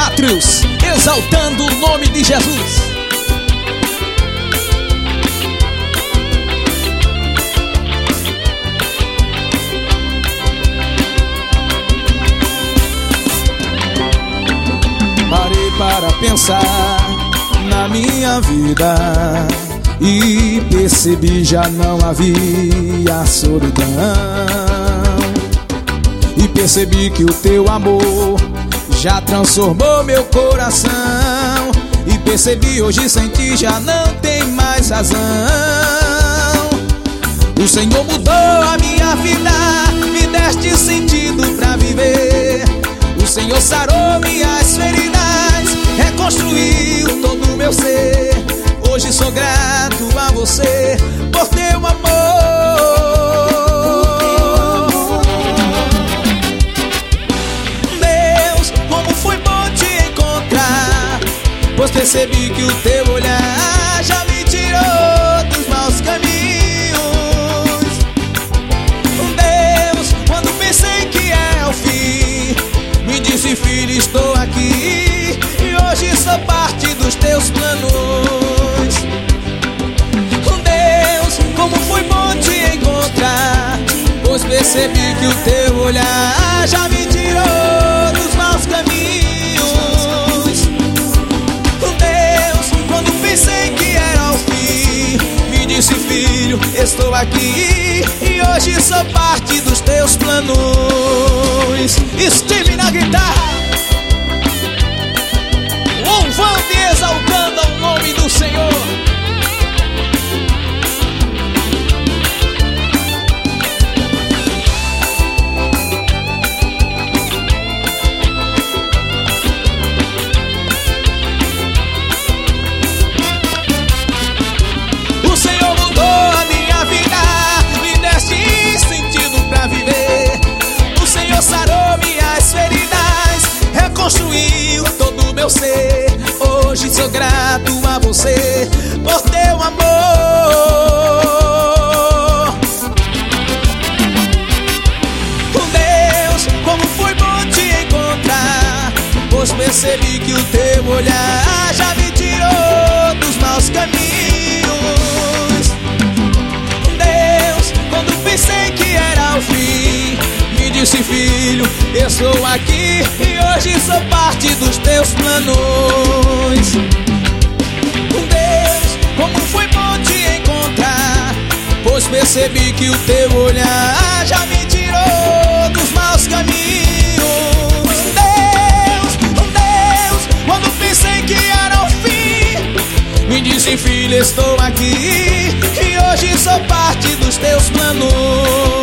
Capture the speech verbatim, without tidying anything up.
Átrios, exaltando o nome de Jesus. Parei para pensar na minha vida e percebi já não havia solidão. E percebi que o teu amor já transformou meu coração. E percebi hoje sem ti já não tem mais razão. O Senhor mudou a minha vida, me deste sentido pra viver. O Senhor sarou minhas feridas, reconstruiu todo o meu ser. Hoje sou grato a você por teu amor. Deus, como foi bom te encontrar, pois percebi que o teu olhar já me tirou dos maus caminhos. Deus, quando pensei que é o fim, me disse: filho, estou aqui, e hoje sou parte dos teus planos. Deus, como foi bom te encontrar, pois percebi que o teu olhar já me tirou dos maus caminhos. Deus, quando pensei que era o fim, me disse: filho, estou aqui, e hoje sou parte dos teus planos. Estive na guitarra, louvando e exaltando ao nome do Senhor. O Senhor mudou a minha vida, me deste sentido pra viver. O Senhor sarou minhas feridas, reconstruiu todo o meu ser. Hoje sou grato a você por teu amor. Deus, como foi bom te encontrar, pois percebi que o teu olhar já me tirou dos maus caminhos. Deus, quando pensei que era o fim, me disse: filho, estou aqui, e hoje sou parte dos teus planos. Deus, como foi bom te encontrar, pois percebi que o teu olhar já me tirou dos maus caminhos. Deus, Deus, quando pensei que era o fim, me disse: filho, estou aqui, e hoje sou parte dos teus planos.